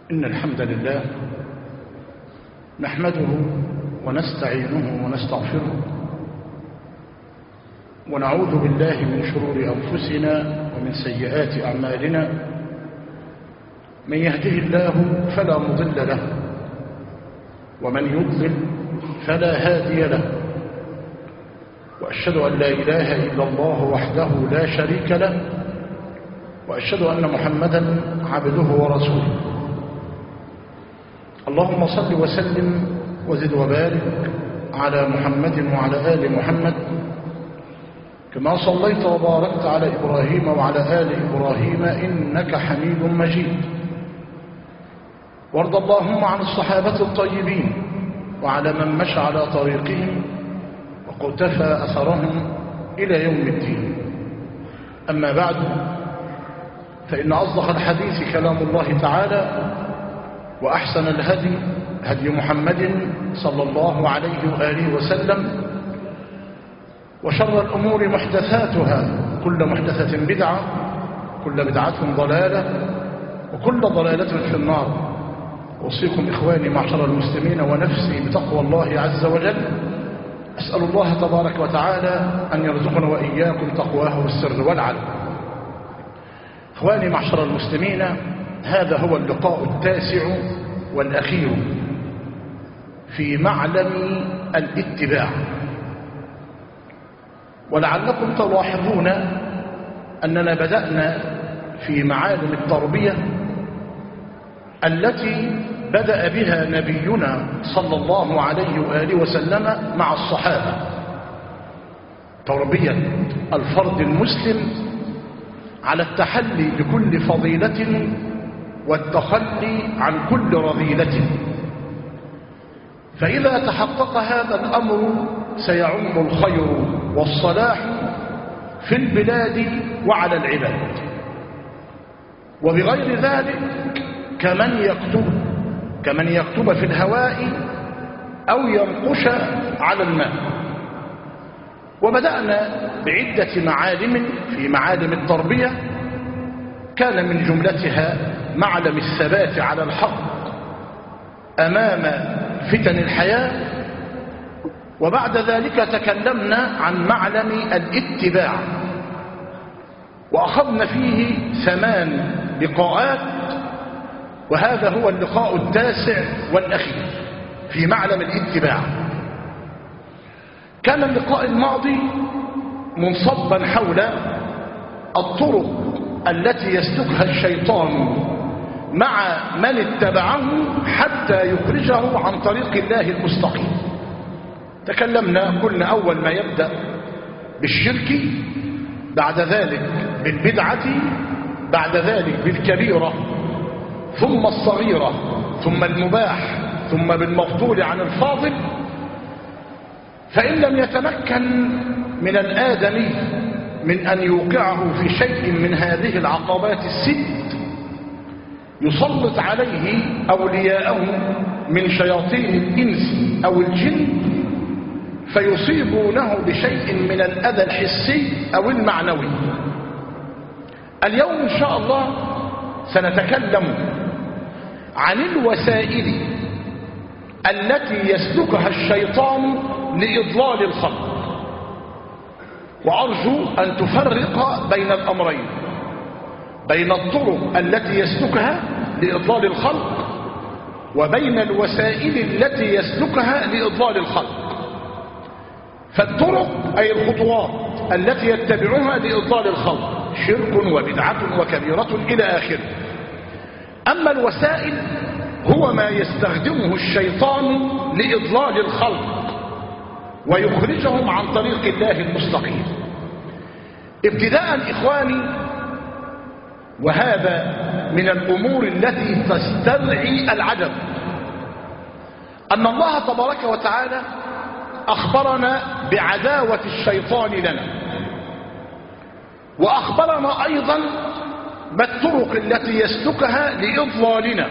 إن الحمد لله نحمده ونستعينه ونستغفره ونعوذ بالله من شرور أنفسنا ومن سيئات أعمالنا. من يهده الله فلا مضل له ومن يضلل فلا هادي له، وأشهد أن لا إله إلا الله وحده لا شريك له، وأشهد أن محمدا عبده ورسوله. اللهم صل وسلم وزد وبارك على محمد وعلى آل محمد كما صليت وباركت على إبراهيم وعلى آل إبراهيم إنك حميد مجيد. وارض اللهم عن الصحابة الطيبين وعلى من مشى على طريقهم وقتفى أثرهم إلى يوم الدين. أما بعد، فإن أصدق الحديث كلام الله تعالى، وأحسن الهدي هدي محمد صلى الله عليه وآله وسلم، وشر الأمور محدثاتها، كل محدثة بدعة، كل بدعة ضلالة، وكل ضلالة في النار. أوصيكم إخواني معشر المسلمين ونفسي بتقوى الله عز وجل. أسأل الله تبارك وتعالى أن يرزقنا وإياكم تقواه والسر والعلم. إخواني معشر المسلمين، هذا هو اللقاء التاسع والأخير في معلم الاتباع. ولعلكم تلاحظون أننا بدأنا في معالم التربية التي بدأ بها نبينا صلى الله عليه وآله وسلم مع الصحابة، تربية الفرد المسلم على التحلي بكل فضيلة والتخلي عن كل رذيلة. فإذا تحقق هذا الأمر سيعم الخير والصلاح في البلاد وعلى العباد. وبغير ذلك كمن يكتب في الهواء أو ينقش على الماء. وبدأنا بعدة معالم في معالم التربية، كان من جملتها معلم الثبات على الحق أمام فتن الحياة. وبعد ذلك تكلمنا عن معلم الاتباع، وأخذنا فيه 8 لقاءات، وهذا هو اللقاء التاسع والأخير في معلم الاتباع. كان اللقاء الماضي منصبا حول الطرق التي يسلكها الشيطان مع من اتبعه حتى يخرجه عن طريق الله المستقيم. تكلمنا، قلنا أول ما يبدأ بالشرك، بعد ذلك بالبدعة، بعد ذلك بالكبيرة، ثم الصغيرة، ثم المباح، ثم بالمفضول عن الفاضل. فإن لم يتمكن من الآدمي من أن يوقعه في شيء من هذه العقبات الست، يسلط عليه أولياءه من شياطين الإنس أو الجن، فيصيبونه بشيء من الأذى الحسي أو المعنوي. اليوم إن شاء الله سنتكلم عن الوسائل التي يسلكها الشيطان لإضلال الخلق. وأرجو أن تفرق بين الأمرين، بين الطرق التي يسلكها لإضلال الخلق وبين الوسائل التي يسلكها لإضلال الخلق. فالطرق أي الخطوات التي يتبعها لإضلال الخلق شرك وبدعة وكبيرة إلى آخره. أما الوسائل هو ما يستخدمه الشيطان لإضلال الخلق ويخرجهم عن طريق الله المستقيم. ابتداء إخواني، وهذا من الأمور التي تستدعي العجب، أن الله تبارك وتعالى أخبرنا بعداوة الشيطان لنا، وأخبرنا أيضا بالطرق التي يسلكها لإضلالنا،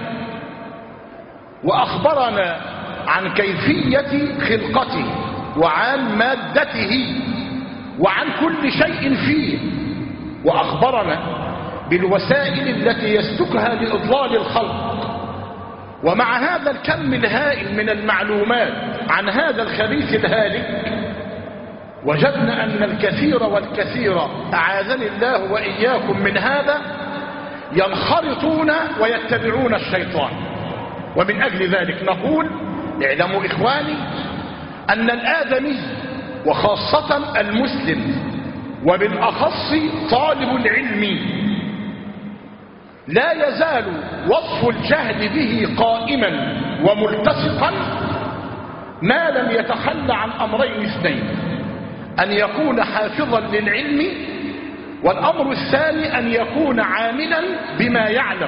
وأخبرنا عن كيفية خلقته وعن مادته وعن كل شيء فيه، وأخبرنا بالوسائل التي يسلكها لإضلال الخلق ومع هذا الكم الهائل من المعلومات عن هذا الخبيث الهالك وجدنا أن الكثير والكثير أعاذني الله وإياكم من هذا ينخرطون ويتبعون الشيطان. ومن أجل ذلك نقول اعلموا إخواني أن الآدمي وخاصة المسلم وبالأخص طالب العلم لا يزال وصف الجهل به قائما وملتصقا ما لم يتخلى عن أمرين اثنين: أن يكون حافظا للعلم، والأمر الثاني أن يكون عاملا بما يعلم.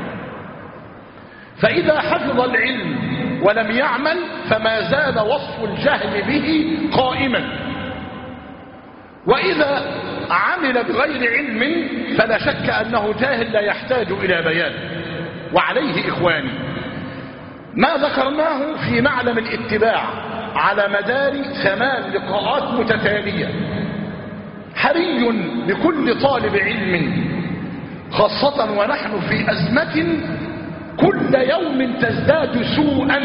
فإذا حفظ العلم ولم يعمل فما زال وصف الجهل به قائما، وإذا عمل بغير علم فلا شك أنه جاهل لا يحتاج إلى بيان. وعليه إخواني ما ذكرناه في معلم الاتباع على مدار 8 لقاءات متتالية حري بكل طالب علم، خاصة ونحن في أزمة كل يوم تزداد سوءا.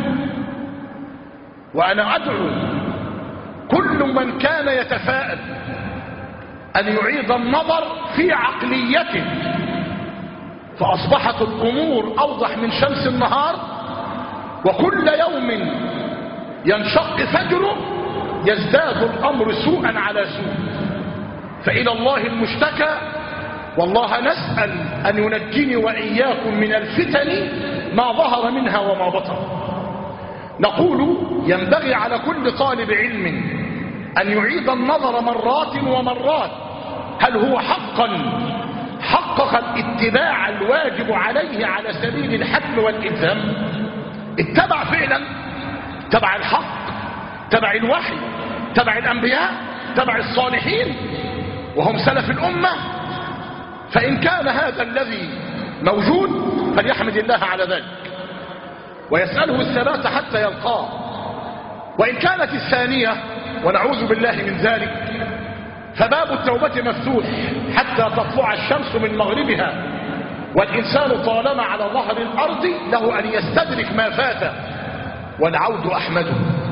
وأنا أدعو كل من كان يتفاءل أن يعيد النظر في عقليته، فأصبحت الأمور أوضح من شمس النهار، وكل يوم ينشق فجره يزداد الأمر سوءا على سوء. فإلى الله المشتكى، والله نسأل أن ينجيني وإياكم من الفتن ما ظهر منها وما بطن. نقول ينبغي على كل طالب علم أن يعيد النظر مرات ومرات هل هو حقا حقق الاتباع الواجب عليه على سبيل الحتم والإلزام، اتبع فعلا، تبع الحق، تبع الوحي، تبع الأنبياء، تبع الصالحين وهم سلف الأمة. فإن كان هذا الذي موجود فليحمد الله على ذلك ويسأله الثبات حتى يلقاه. وإن كانت الثانية ونعوذ بالله من ذلك فباب التوبة مفتوح حتى تطلع الشمس من مغربها، والإنسان طالما على ظهر الأرض له أن يستدرك ما فات، والعود أحمده.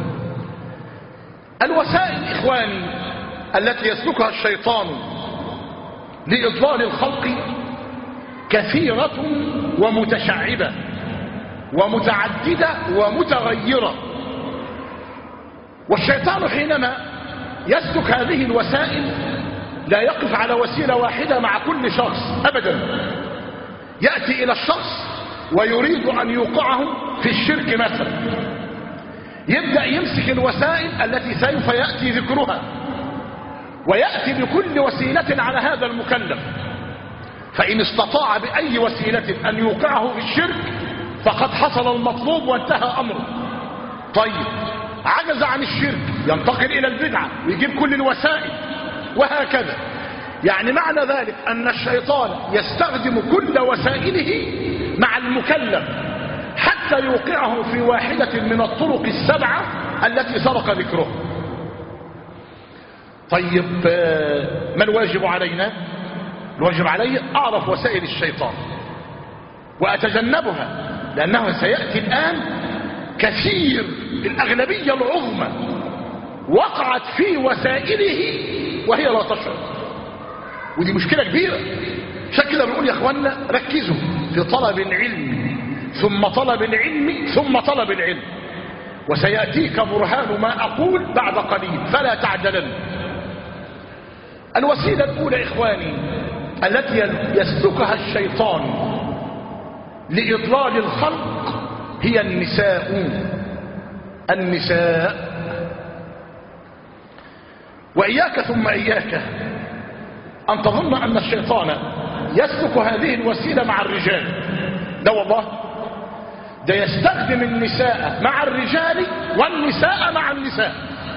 الوسائل إخواني التي يسلكها الشيطان لإضلال الخلق كثيرة ومتشعبة ومتعددة ومتغيرة. والشيطان حينما يسلك هذه الوسائل لا يقف على وسيلة واحدة مع كل شخص أبدا. يأتي إلى الشخص ويريد أن يوقعه في الشرك مثلا، يبدأ يمسك الوسائل التي سوف يأتي ذكرها ويأتي بكل وسيلة على هذا المكلف، فإن استطاع بأي وسيلة أن يوقعه في الشرك فقد حصل المطلوب وانتهى أمره. طيب عجز عن الشرك ينتقل إلى البدعة ويجيب كل الوسائل وهكذا. يعني معنى ذلك أن الشيطان يستخدم كل وسائله مع المكلف حتى يوقعه في واحدة من الطرق السبعة التي سبق ذكرها. طيب ما الواجب علينا؟ الواجب علي أعرف وسائل الشيطان وأتجنبها، لأنه سيأتي الآن كثير، الأغلبية العظمى وقعت في وسائله وهي لا تشعر، ودي مشكلة كبيرة. عشان كده بنقول يا اخوانا ركزوا في طلب العلم ثم طلب العلم ثم طلب العلم، وسيأتيك برهان ما أقول بعد قليل فلا تعجلن. الوسيلة الأولى إخواني التي يسلكها الشيطان لإضلال الخلق هي النساء. وإياك ثم إياك أن تظن أن الشيطان يسلك هذه الوسيلة مع الرجال، لا والله، ده يستخدم النساء مع الرجال والنساء مع النساء.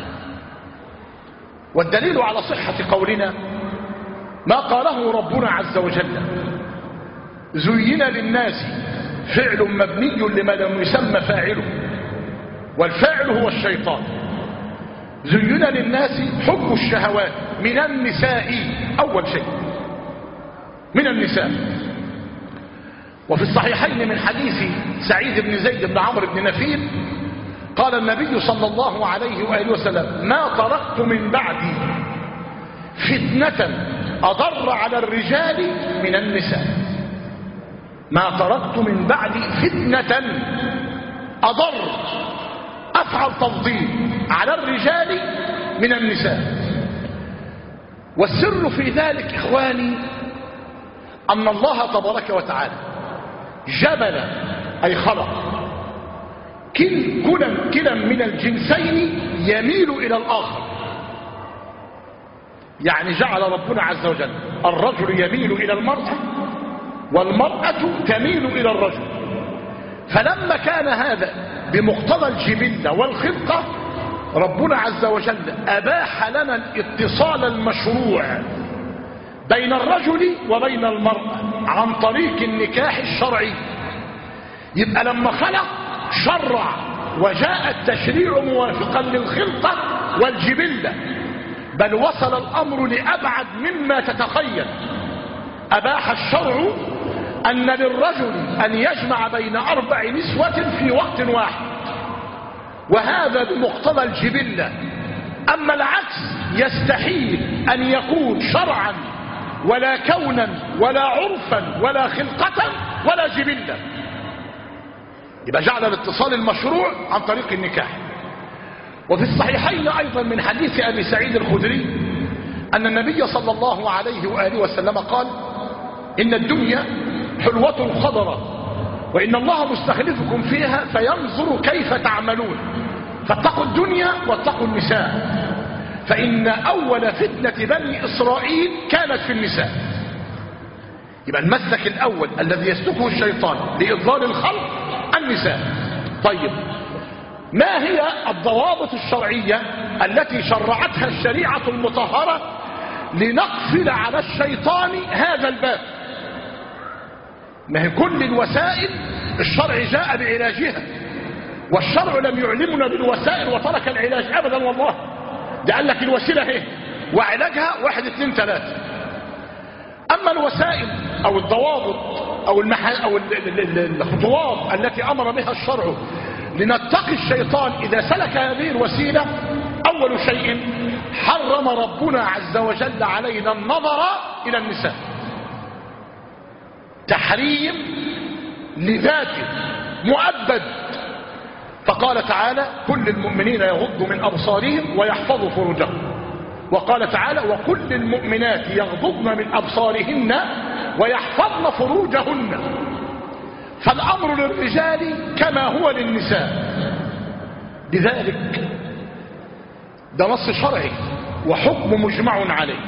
والدليل على صحة قولنا ما قاله ربنا عز وجل: زين للناس فعل مبني لما لم يسمى فاعله، والفاعل هو الشيطان. زين للناس حب الشهوات من النساء، أول شيء من النساء. وفي الصحيحين من حديث سعيد بن زيد بن عمرو بن نفيل قال النبي صلى الله عليه وآله وسلم: ما تركت من بعدي فتنة أضر على الرجال من النساء. ما تركت من بعدي فتنة أضر، أفعل تفضيل على الرجال من النساء. والسر في ذلك إخواني أن الله تبارك وتعالى جبل أي خلق كلا من الجنسين يميل إلى الآخر. يعني جعل ربنا عز وجل الرجل يميل إلى المرأة والمرأة تميل إلى الرجل. فلما كان هذا بمقتضى الجبلة والخلقة ربنا عز وجل أباح لنا الاتصال المشروع بين الرجل وبين المرأة عن طريق النكاح الشرعي. يبقى لما خلق شرع وجاء التشريع موافقا للخلقة والجبلة، بل وصل الأمر لأبعد مما تتخيل. أباح الشرع أن للرجل أن يجمع بين 4 نسوة في وقت واحد، وهذا بمقتضى الجبلة. أما العكس يستحيل أن يكون شرعا ولا كونا ولا عرفا ولا خلقة ولا جبلة. يبقى جعل الاتصال المشروع عن طريق النكاح. وفي الصحيحين أيضا من حديث أبي سعيد الخدري أن النبي صلى الله عليه وآله وسلم قال: إن الدنيا حلوة خضرة، وإن الله مستخلفكم فيها فينظر كيف تعملون، فاتقوا الدنيا واتقوا النساء، فإن أول فتنة بني إسرائيل كانت في النساء. يبقى المسلك الأول الذي يسلكه الشيطان لإضلال الخلق النساء. طيب، ما هي الضوابط الشرعية التي شرعتها الشريعة المطهرة لنقفل على الشيطان هذا الباب؟ ما هي كل الوسائل الشرع جاء بعلاجها، والشرع لم يعلمنا بالوسائل وترك العلاج أبدا والله. ده قال لك الوسيلة اهي وعلاجها 1 2 3. أما الوسائل أو الضوابط أو الخطوات التي أمر بها الشرع لنتقي الشيطان إذا سلك هذه الوسيلة، أول شيء حرم ربنا عز وجل علينا النظر إلى النساء، تحريم لذاته مؤبد. فقال تعالى: كل المؤمنين يغضوا من أبصارهم ويحفظوا فروجهم. وقال تعالى: وكل المؤمنات يغضضن من أبصارهن ويحفظن فروجهن. فالأمر للرجال كما هو للنساء. لذلك ده نص شرعي وحكم مجمع عليه.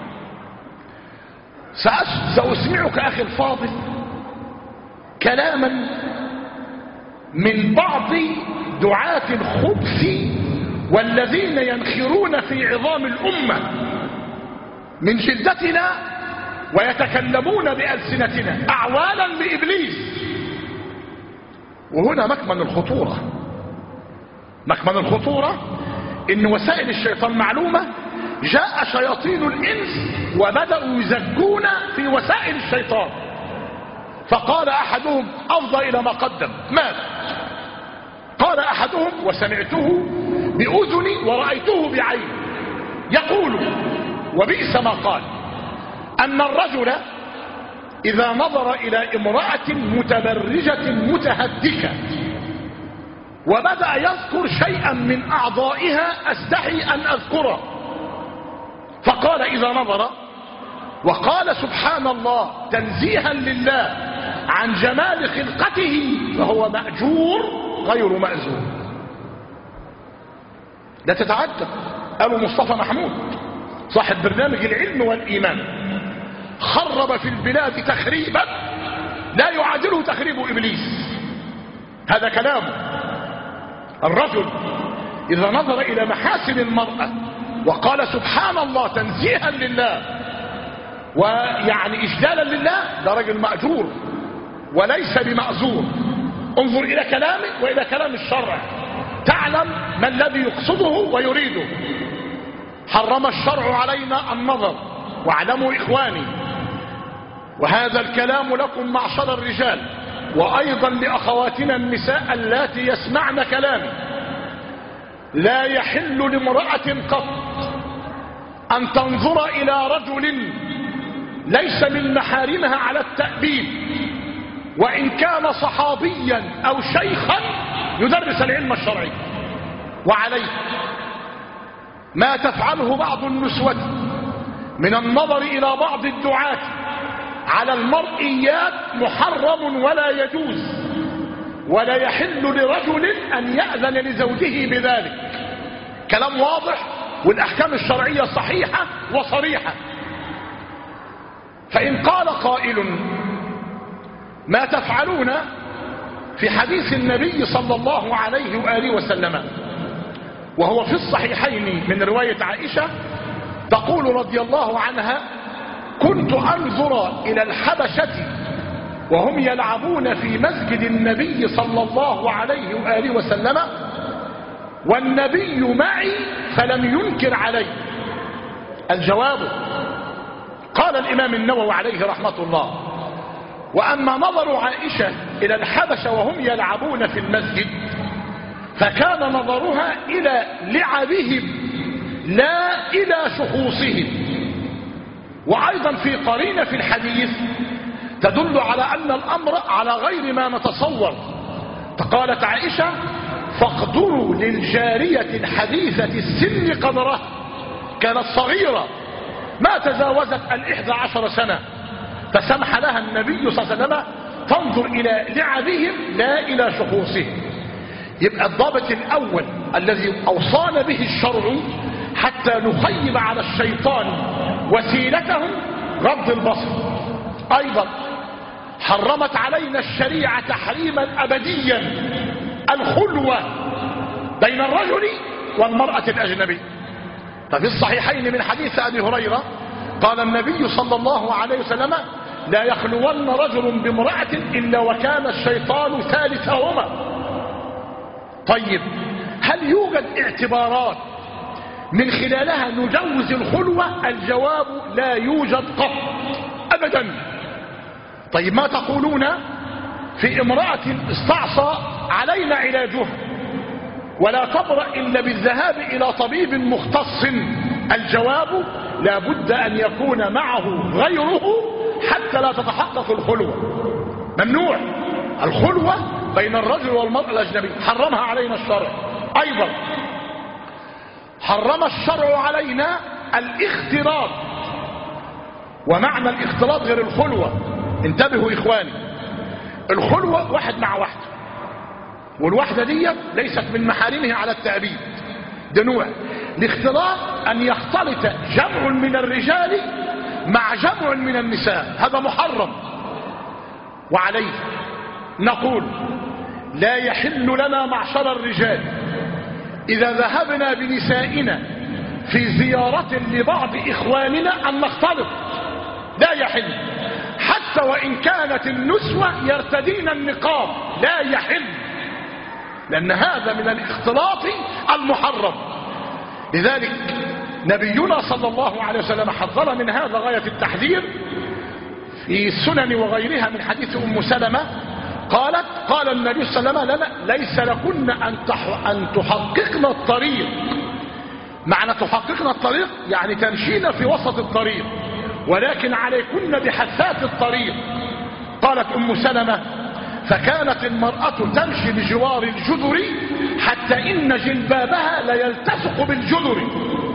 سأسمعك أخي الفاضل كلاما من بعض دعاة الخبث والذين ينخرون في عظام الأمة من جلدتنا ويتكلمون بألسنتنا أعوانا لإبليس. وهنا مكمن الخطورة. مكمن الخطورة إن وسائل الشيطان معلومة. جاء شياطين الإنس وبدأوا يزكون في وسائل الشيطان، فقال أحدهم أفضى إلى ما قدم ماذا؟ قال أحدهم وسمعته بأذني ورأيته بعيني يقول وبئس ما قال: أن الرجل إذا نظر إلى امرأة متبرجة متهدكة وبدأ يذكر شيئا من أعضائها أستحي أن أذكره، فقال إذا نظر وقال سبحان الله تنزيها لله عن جمال خلقته فهو مأجور غير مأزور. لا تتعجب، قالوا مصطفى محمود صاحب برنامج العلم والإيمان خرب في البلاد تخريبا لا يعادله تخريب إبليس. هذا كلامه. الرجل إذا نظر إلى محاسن المرأة وقال سبحان الله تنزيها لله ويعني إجلالا لله، ده رجل مأجور وليس بمأزور. انظر إلى كلامه وإلى كلام الشرع تعلم ما الذي يقصده ويريده. حرم الشرع علينا النظر، واعلموا إخواني وهذا الكلام لكم معشر الرجال وأيضا لأخواتنا النساء اللاتي يسمعن كلامي: لا يحل لامرأة قط أن تنظر إلى رجل ليس من محارمها على التأبيد، وإن كان صحابيا أو شيخا يدرس العلم الشرعي. وعليه ما تفعله بعض النسوة من النظر إلى بعض الدعاة على المرئيات محرم ولا يجوز، ولا يحل لرجل أن يأذن لزوجه بذلك. كلام واضح، والأحكام الشرعية صحيحة وصريحة. فإن قال قائل: ما تفعلون في حديث النبي صلى الله عليه وآله وسلم وهو في الصحيحين من رواية عائشة تقول رضي الله عنها: كنت أنظر إلى الحبشة وهم يلعبون في مسجد النبي صلى الله عليه وآله وسلم والنبي معي فلم ينكر علي. الجواب: قال الإمام النووي عليه رحمة الله: وأما نظر عائشة إلى الحبشة وهم يلعبون في المسجد فكان نظرها إلى لعبهم لا إلى شخوصهم. وأيضا في قرينة في الحديث تدل على أن الأمر على غير ما نتصور. فقالت عائشة: فاقدروا للجارية الحديثة السن قدرها، كانت صغيرة ما تجاوزت 11 سنة، فسمح لها النبي صلى الله عليه وسلم تنظر إلى لعبهم لا إلى شخوصهم. يبقى الضابط الأول الذي أوصانا به الشرع حتى نخيب على الشيطان وسيلتهم غض البصر. أيضا حرمت علينا الشريعة تحريما أبديا الخلوة بين الرجل والمرأة الأجنبية. ففي الصحيحين من حديث أبي هريرة قال النبي صلى الله عليه وسلم: لا يخلون رجل بامرأة إلا وكان الشيطان ثالثهما. طيب، هل يوجد اعتبارات من خلالها نجوز الخلوة؟ الجواب: لا يوجد قط أبدا. طيب، ما تقولون في امرأة استعصى علينا علاجها ولا تبرأ إلا بالذهاب إلى طبيب مختص؟ الجواب: لا بد أن يكون معه غيره حتى لا تتحقق الخلوة. ممنوع الخلوة بين الرجل والمرأة الأجنبي، حرمها علينا الشرع. أيضا حرم الشرع علينا الاختلاط، ومعنى الاختلاط غير الخلوة. انتبهوا إخواني، الخلوة واحد مع واحدة، والواحدة دي ليست من محارمها على التأبيد، ده نوع. الاختلاط أن يختلط جمع من الرجال مع جمع من النساء، هذا محرم. وعليه نقول: لا يحل لنا معشر الرجال إذا ذهبنا بنسائنا في زيارة لبعض إخواننا أن نختلط، لا يحل. حتى وإن كانت النسوة يرتدين النقاب لا يحل، لأن هذا من الاختلاط المحرم. لذلك نبينا صلى الله عليه وسلم حذر من هذا غاية التحذير في السنن وغيرها من حديث أم سلمة قالت: قال النبي صلى الله عليه وسلم لنا: ليس لكن أن تحققن الطريق. معنى تحققن الطريق يعني تمشين في وسط الطريق، ولكن عليكن بحثات الطريق. قالت أم سلمة: فكانت المرأة تمشي بجوار الجدر حتى إن جلبابها ليلتصق بالجدر.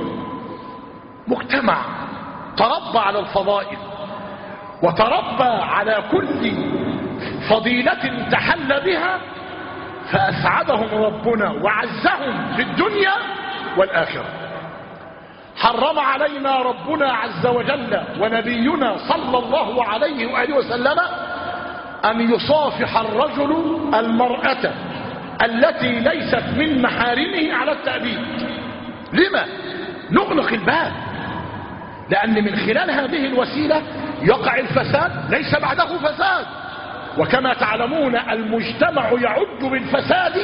مجتمع تربى على الفضائل وتربى على كل فضيلة تحل بها، فأسعدهم ربنا وعزهم في الدنيا والآخرة. حرم علينا ربنا عز وجل ونبينا صلى الله عليه وآله وسلم أن يصافح الرجل المرأة التي ليست من محارمه على التأبيد. لما؟ نغلق الباب، لأن من خلال هذه الوسيلة يقع الفساد ليس بعده فساد، وكما تعلمون المجتمع يعد بالفساد.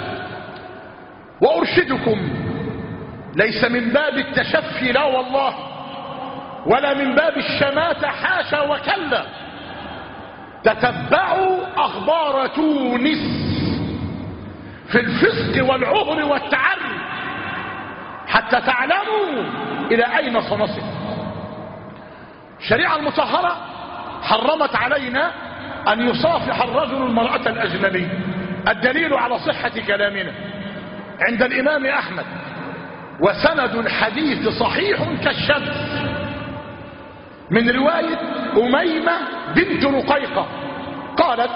وأرشدكم ليس من باب التشفي، لا والله، ولا من باب الشماتة، حاشا وكلا، تتبعوا أخبار تونس في الفسق والعهر والتعري حتى تعلموا إلى أين سنصل. الشريعة المطهرة حرمت علينا أن يصافح الرجل المرأة الأجنبية. الدليل على صحة كلامنا عند الإمام أحمد، وسند الحديث صحيح كالشمس، من رواية أميمة بنت رقيقة قالت: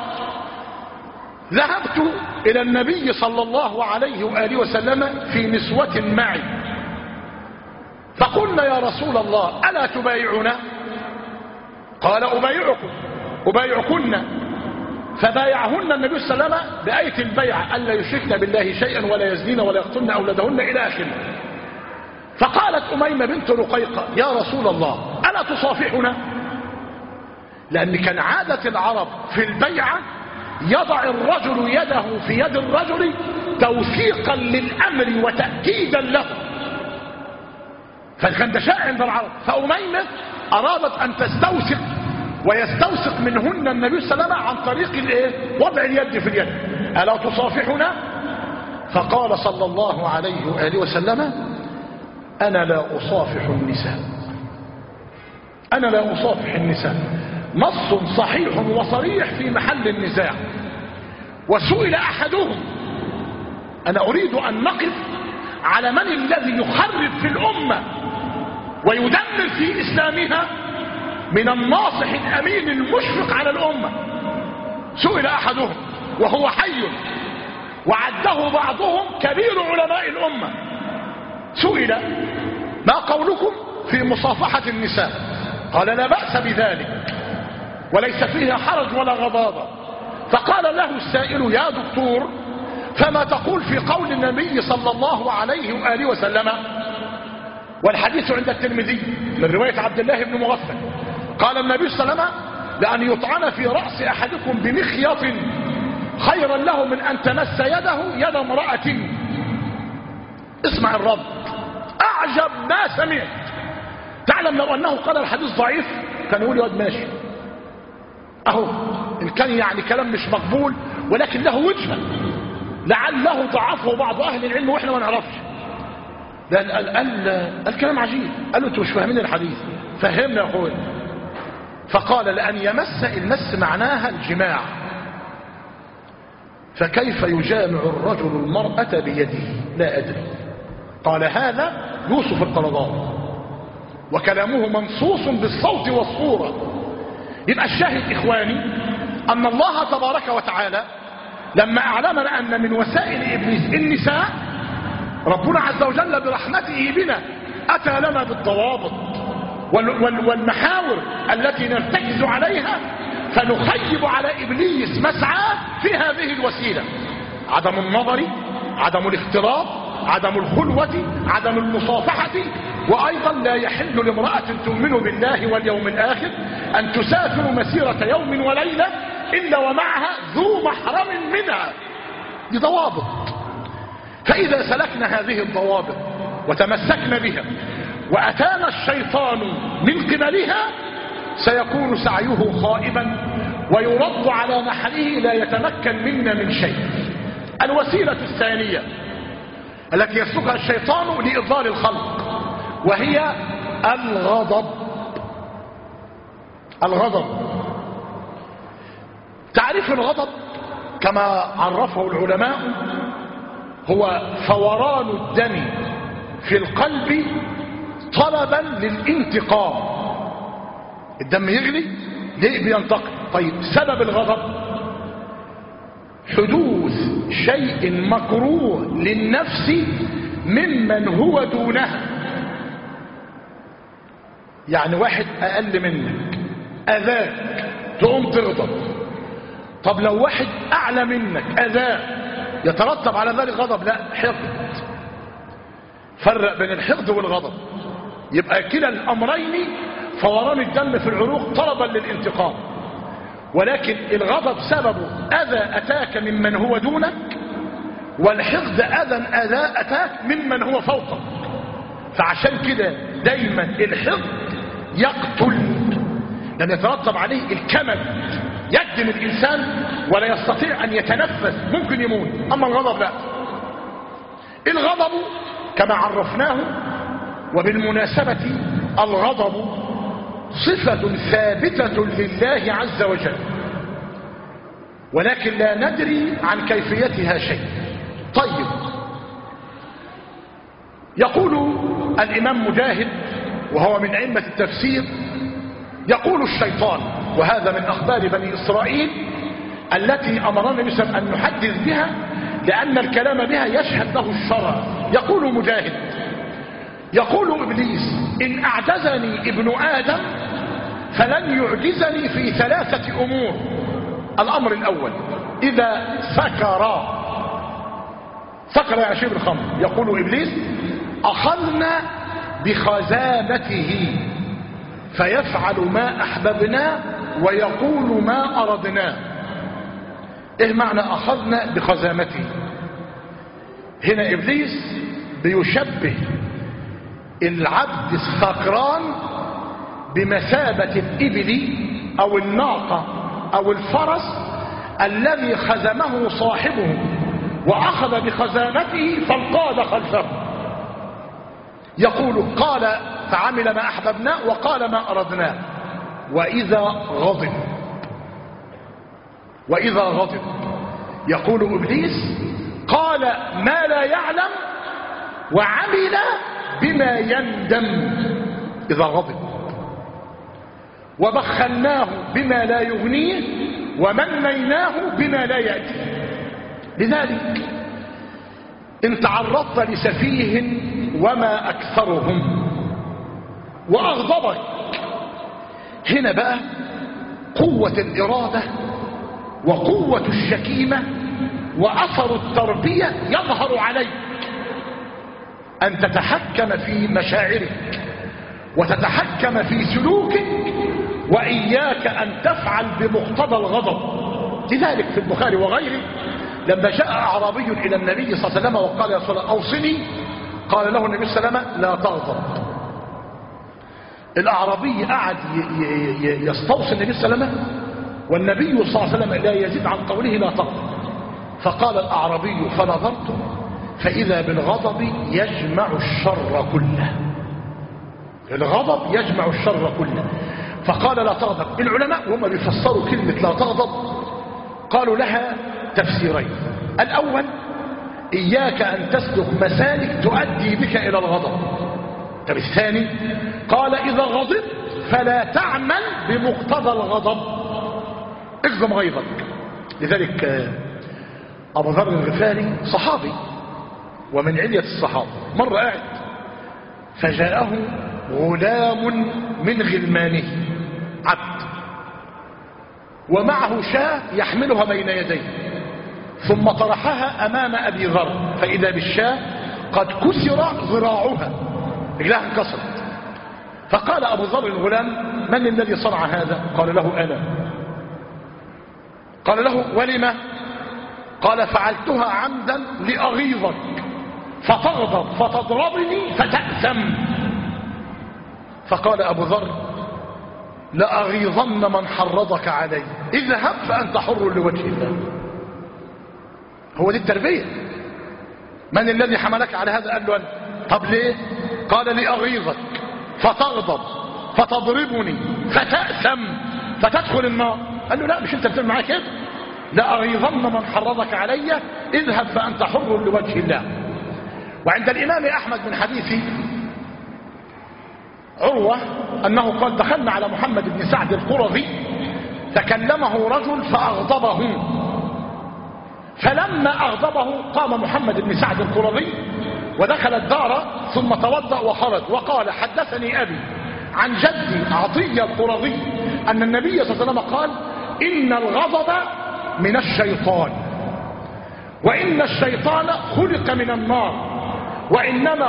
ذهبت إلى النبي صلى الله عليه وآله وسلم في نسوة معي، فقلنا: يا رسول الله ألا تبايعنا؟ قال: أبايعكن. فبايعهن النبي صلى الله عليه وسلم بآية البيعة: ألا يشركن بالله شيئا ولا يزنين ولا يقتلن أولادهن إلى آخره. فقالت أميمة بنت رقيقة: يا رسول الله ألا تصافحنا؟ لأن كان عادة العرب في البيعة يضع الرجل يده في يد الرجل توثيقا للأمر وتأكيدا له، فكان ده شائع عند العرب. فأميمة أرادت أن تستوثق ويستوثق منهن النبي صلى الله عليه وسلم عن طريق وضع اليد في اليد: ألا تصافحنا؟ فقال صلى الله عليه وآله وسلم: أنا لا أصافح النساء، أنا لا أصافح النساء. نص صحيح وصريح في محل النزاع. وسئل أحدهم: أنا أريد أن نقف على من الذي يخرب في الأمة ويدمر في إسلامها من الناصح الأمين المشفق على الأمة. سئل أحدهم وهو حي، وعده بعضهم كبير علماء الأمة، سئل: ما قولكم في مصافحة النساء؟ قال: لا بأس بذلك وليس فيها حرج ولا غضاضة. فقال له السائل: يا دكتور، فما تقول في قول النبي صلى الله عليه وآله وسلم، والحديث عند الترمذي من رواية عبد الله بن مغفل، قال النبي صلى الله عليه وسلم: لأن يطعن في رأس أحدكم بمخيط خيرا له من أن تمس يده يد امرأة. اسمع الرب، أعجب ما سمعت. تعلم لو أنه قال الحديث ضعيف كان يقول: يقعد ماشي أهو، إن كان يعني كلام مش مقبول ولكن له وجهة لعله ضعفه بعض أهل العلم وإحنا ما نعرفش. الكلام عجيب. قال له: أنتوا مش فاهمين الحديث، فهمنا يا أخوي. فقال: لأن يمس، المس معناها الجماع، فكيف يجامع الرجل المرأة بيده؟ لا أدري. قال: هذا يوسف القرضاوي، وكلامه منصوص بالصوت والصورة. يبقى الشاهد إخواني أن الله تبارك وتعالى لما أعلمنا أن من وسائل إبليس النساء، ربنا عز وجل برحمته بنا أتى لنا بالضوابط والمحاور التي نرتكز عليها فنخيب على إبليس مسعى في هذه الوسيلة: عدم النظر، عدم الاختلاط، عدم الخلوة، عدم المصافحة. وأيضا لا يحل لامرأة تؤمن بالله واليوم الآخر أن تسافر مسيرة يوم وليلة إلا ومعها ذو محرم منها. دي ضوابط. فإذا سلكنا هذه الضوابط وتمسكنا بها وأتانا الشيطان من قبلها سيكون سعيه خائبا ويرد على نحره لا يتمكن منا من شيء. الوسيلة الثانية التي يسلكها الشيطان لإضلال الخلق وهي الغضب. الغضب، تعريف الغضب كما عرفه العلماء هو فوران الدم في القلب طلبا للانتقام. الدم يغلي ليه؟ بينتقم. طيب سبب الغضب حدوث شيء مكروه للنفس ممن هو دونها. يعني واحد اقل منك اذاك تقوم تغضب. طب لو واحد اعلى منك اذاك يترتب على ذلك غضب؟ لا، حقد. فرق بين الحقد والغضب. يبقى كلا الامرين فوران الدم في العروق طلبا للانتقام، ولكن الغضب سببه اذى اتاك ممن هو دونك، والحقد اذى اتاك ممن هو فوقك. فعشان كده دايما الحقد يقتل لان يترتب عليه الكمد يكدم الإنسان ولا يستطيع أن يتنفس، ممكن يموت. أما الغضب لا. الغضب كما عرفناه، وبالمناسبة الغضب صفة ثابتة لله عز وجل، ولكن لا ندري عن كيفيتها شيء. طيب، يقول الإمام مجاهد وهو من أئمة التفسير، يقول الشيطان، وهذا من أخبار بني إسرائيل التي أمرنا النبي صلى الله عليه وسلم أن نحدث بها لأن الكلام بها يشهد له الشرع. يقول مجاهد، يقول إبليس: إن أعجزني ابن آدم فلن يعجزني في 3 أمور. الأمر الأول: إذا سكر يعني شرب الخمر، يقول إبليس: أخذنا بخزامته فيفعل ما أحببنا ويقول ما أردنا. إيه معنى أخذنا بخزامته؟ هنا إبليس بيشبه العبد السكران بمثابة الإبل أو الناقة أو الفرس الذي خزمه صاحبه وأخذ بخزامته فانقاد خلفه. يقول: قال فعمل ما أحببنا وقال ما أردنا. وإذا غضب يقول إبليس: قال ما لا يعلم وعمل بما يندم. إذا غضب. وبخلناه بما لا يغنيه ومنيناه بما لا يأتي. لذلك إن تعرضت لسفيه وما أكثرهم وأغضبك، هنا بقى قوة الإرادة وقوة الشكيمة وأثر التربية يظهر عليك، أن تتحكم في مشاعرك وتتحكم في سلوكك، وإياك أن تفعل بمقتضى الغضب. لذلك في البخاري وغيره لما جاء أعرابي إلى النبي صلى الله عليه وسلم وقال: يا رسول الله أوصني، قال له النبي صلى الله عليه وسلم: لا تغضب. الأعرابي قعد يستوصي النبي صلى الله عليه وسلم، والنبي صلى الله عليه وسلم لا يزيد عن قوله: لا تغضب. فقال الأعرابي: فنظرت فإذا بالغضب يجمع الشر كله. الغضب يجمع الشر كله. فقال: لا تغضب. العلماء وهم بيفسروا كلمة لا تغضب قالوا لها تفسيرين. الأول: إياك أن تسلك مسالك تؤدي بك إلى الغضب. طب الثاني قال: إذا غضبت فلا تعمل بمقتضى الغضب، اجزم غيظك. لذلك أبو ذر الغفاري صحابي ومن علية الصحابة، مرة قاعد فجاءه غلام من غلمانه، عبد، ومعه شاة يحملها بين يديه، ثم طرحها أمام أبي ذر، فإذا بالشاة قد كسر ذراعها، رجلها انكسرت. فقال أبو ذر الغلام: من الذي صنع هذا؟ قال له: أنا. قال له: ولم؟ قال: فعلتها عمدا لأغيظك فتغضب فتضربني فتأثم. فقال أبو ذر: لأغيظن من حرضك علي، اذهب فأنت حر لوجه الله. هو دي التربية. من الذي حملك على هذا؟ قال له: أنا. طب ليه؟ قال: لأغيظك فتغضب فتضربني فتأثم فتدخل النار. قال له: لا، مش انت بتعمل معايا كده، لأغيظن من حرضك علي، اذهب فأنت حر لوجه الله. وعند الإمام أحمد من حديث عروة أنه قال: دخلنا على محمد بن سعد القرظي فكلمه رجل فأغضبه، فلما أغضبه قام محمد بن سعد القرظي ودخل الدار ثم توضأ وخرج وقال: حدثني أبي عن جدي عطية القرظي أن النبي صلى الله عليه وسلم قال: إن الغضب من الشيطان، وإن الشيطان خلق من النار، وإنما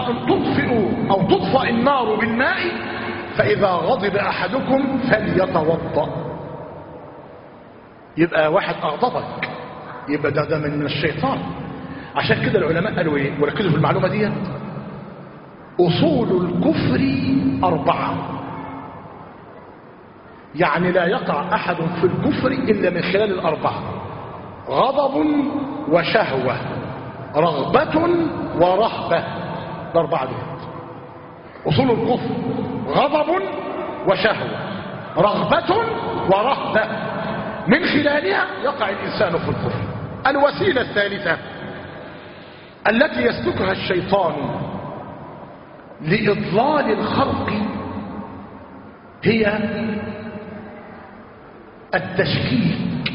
تطفئ النار بالماء، فإذا غضب أحدكم فليتوضأ. يبقى واحد أغضبك يبقى ده من الشيطان. عشان كده العلماء قالوا ايه، وركزوا في المعلومة دي: أصول الكفر 4. يعني لا يقع أحد في الكفر إلا من خلال الأربعة: غضب وشهوة، رغبة ورهبة. الأربعة دول أصول الكفر: غضب وشهوة، رغبة ورهبة، من خلالها يقع الإنسان في الكفر. الوسيلة الثالثة التي يسلكها الشيطان لإضلال الخلق هي التشكيك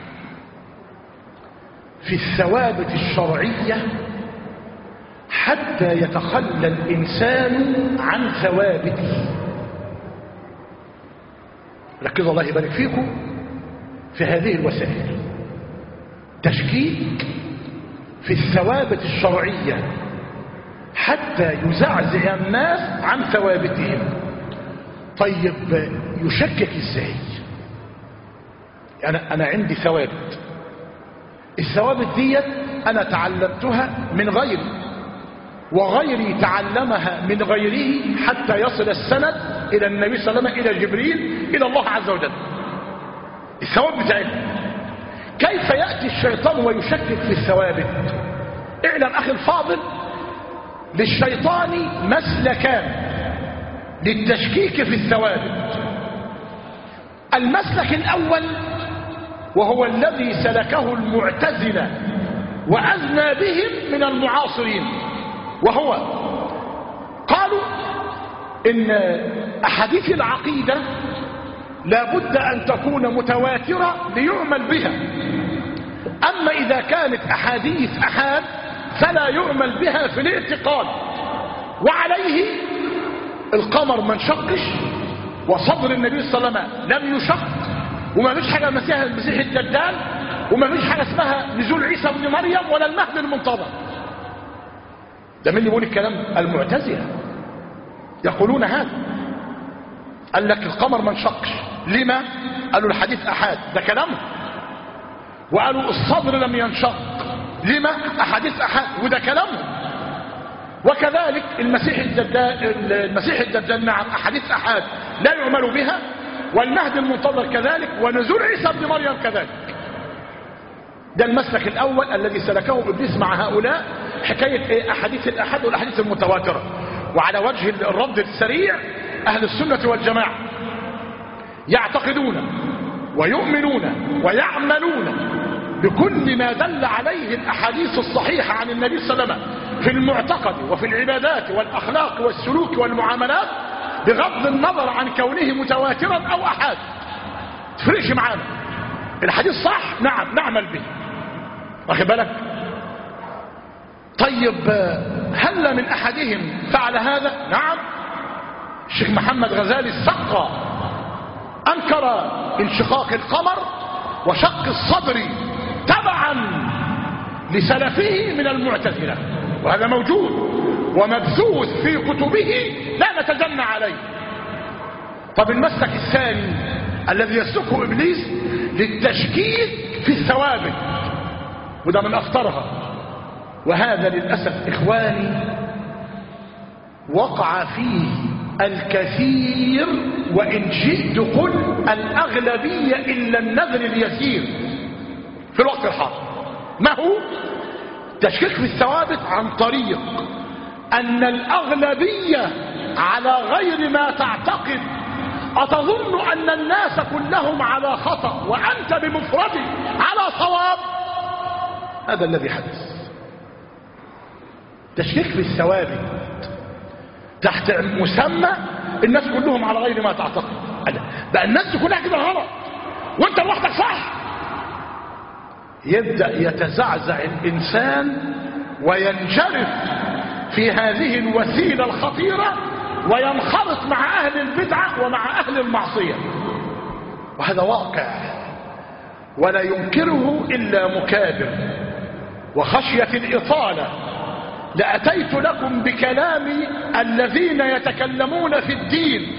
في الثوابت الشرعية حتى يتخلى الإنسان عن ثوابته. ركزوا الله يبارك فيكم في هذه الوسائل: تشكيك في الثوابت الشرعية حتى يزعزع الناس عن ثوابتهم. طيب يشكك ازاي؟ أنا عندي ثوابت، الثوابت دي أنا تعلمتها من غيري، وغيري تعلمها من غيره، حتى يصل السند إلى النبي صلى الله عليه وسلم، إلى جبريل، إلى الله عز وجل. الثوابت بتاعتنا كيف يأتي الشيطان ويشكك في الثوابت؟ اعلم أخي الفاضل، للشيطان مسلكان للتشكيك في الثوابت. المسلك الأول وهو الذي سلكه المعتزلة وأذنى بهم من المعاصرين، وهو قالوا إن أحاديث العقيدة لابد أن تكون متواترة ليعمل بها، أما إذا كانت أحاديث أحاد فلا يعمل بها في الاعتقاد. وعليه القمر ما انشقش، وصدر النبي صلى الله عليه وسلم لم يشق، وما فيش حاجة مسيح الدجال، وما فيش حاجة اسمها نزول عيسى بن مريم ولا المهد المنتظر. ده مين اللي بيقول الكلام؟ المعتزلة يقولون هذا. قال لك القمر ما انشقش، لما؟ قالوا الحديث أحاد، ده كلامه. وقالوا الصدر لم ينشق، لما؟ أحاديث أحاد، وده كلامه. وكذلك المسيح الدجال نعم أحاديث أحاد لا يعمل بها، والمهد المنتظر كذلك، ونزول عيسى بن مريم كذلك. ده المسلك الأول الذي سلكه إبليس مع هؤلاء، حكاية أحاديث الأحاد والأحاديث المتواترة. وعلى وجه الرد السريع، أهل السنة والجماعة يعتقدون ويؤمنون ويعملون بكل ما دل عليه الأحاديث الصحيحة عن النبي صلى الله عليه وسلم في المعتقد وفي العبادات والأخلاق والسلوك والمعاملات، بغض النظر عن كونه متواترا أو أحاد. تفرقش معانا، الحديث صح نعم نعمل به، واخد بالك؟ طيب هل من أحدهم فعل هذا؟ نعم. الشيخ محمد غزالي السقا أنكر انشقاق القمر وشق الصدر تبعا لسلفه من المعتزلة، وهذا موجود ومبثوث في كتبه لا نتجنى عليه. طب المسلك الثاني الذي يسلكه إبليس للتشكيك في الثوابت، وده من أخطرها، وهذا للأسف إخواني وقع فيه الكثير، وإن شئت قل الأغلبية إلا النذر اليسير في الوقت الحاضر. ما هو؟ تشكيك في الثوابت عن طريق أن الأغلبية على غير ما تعتقد. أتظن أن الناس كلهم على خطأ وأنت بمفردك على صواب؟ هذا الذي حدث. تشكيك في الثوابت تحت مسمى الناس كلهم على غير ما تعتقد. بقى الناس كلها كده غلط وانت لوحدك صح. يبدأ يتزعزع الإنسان وينجرف في هذه الوسيلة الخطيرة، وينخرط مع أهل البدعة ومع أهل المعصية، وهذا واقع ولا ينكره إلا مكابر. وخشية الإطالة لأتيت لكم بكلام الذين يتكلمون في الدين،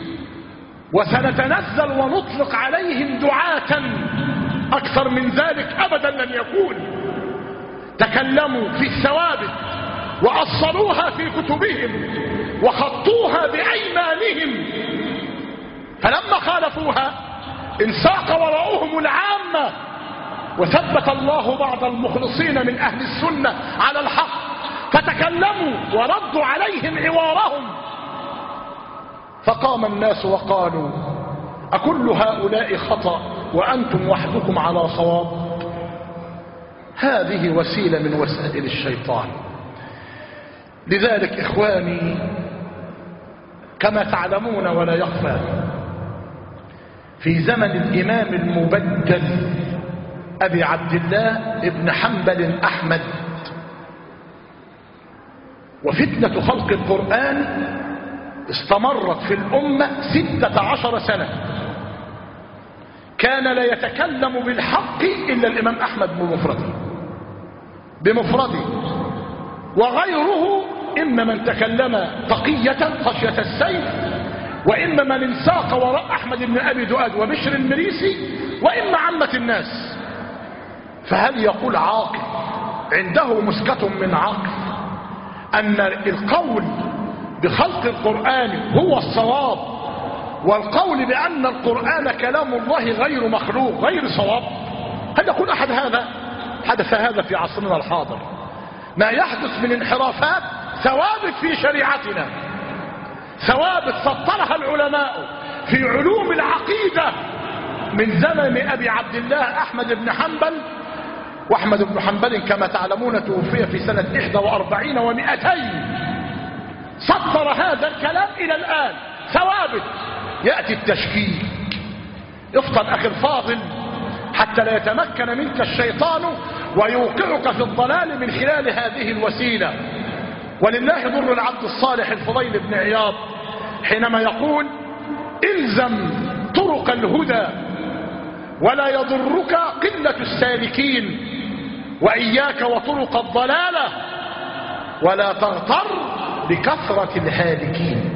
وسنتنزل ونطلق عليهم دعاة. أكثر من ذلك أبدا لن يكون. تكلموا في الثوابت وأصلوها في كتبهم وخطوها بأيمانهم، فلما خالفوا عرفوها انساق وراءهم العامة، وثبت الله بعض المخلصين من أهل السنة على الحق فتكلموا وردوا عليهم عوارهم، فقام الناس وقالوا أكل هؤلاء خطأ وأنتم وحدكم على صواب؟ هذه وسيلة من وسائل الشيطان. لذلك إخواني كما تعلمون ولا يخفى، في زمن الإمام المبجل أبي عبد الله ابن حنبل أحمد، وفتنة خلق القرآن استمرت في الأمة 16 سنة، كان لا يتكلم بالحق إلا الإمام أحمد بمفرده، وغيره إما من تكلم تقية خشية السيف، وإما من انساق وراء أحمد بن أبي دؤاد وبشر المريسي، وإما عامة الناس. فهل يقول عاقل عنده مسكة من عقل أن القول بخلق القرآن هو الصواب، والقول بأن القرآن كلام الله غير مخلوق غير صواب؟ هل يقول أحد هذا؟ حدث هذا في عصرنا الحاضر. ما يحدث من انحرافات ثوابت في شريعتنا، ثوابت سطرها العلماء في علوم العقيدة من زمن أبي عبد الله أحمد بن حنبل. وأحمد بن حنبل كما تعلمون توفي في سنة 41 و200. سطر هذا الكلام إلى الآن ثوابت. يأتي التشكيك. افطن أخي الفاضل حتى لا يتمكن منك الشيطان ويوقعك في الضلال من خلال هذه الوسيلة. ولله ضر العبد الصالح الفضيل بن عياض حينما يقول الزم طرق الهدى ولا يضرك قلة السالكين، وإياك وطرق الضلالة ولا تغتر بكثرة الهالكين.